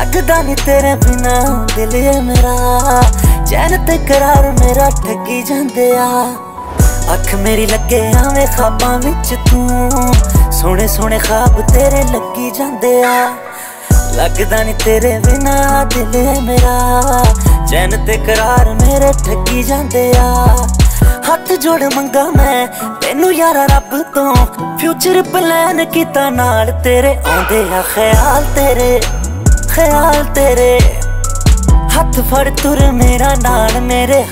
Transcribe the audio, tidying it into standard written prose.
लगदा नहीं तेरे बिना दिल है मेरा, चैन ते करार मेरा ठगी जांदे आ। अख मेरी लगे आवे ख्वाबां विच तू, सोने सोने ख्वाब तेरे लगी जांदे आ। लगदा नहीं तेरे बिना दिल है मेरा, चैन ते करार मेरे ठगी जांदे आ। हथ जोड़ मंगा मैं तेनू यारा रब तो, फ्यूचर प्लान कीता नाल तेरे आंदे आ ख्याल तेरे, ख्याल तेरे। हथ फड़ तुर मेरा नाल मेरे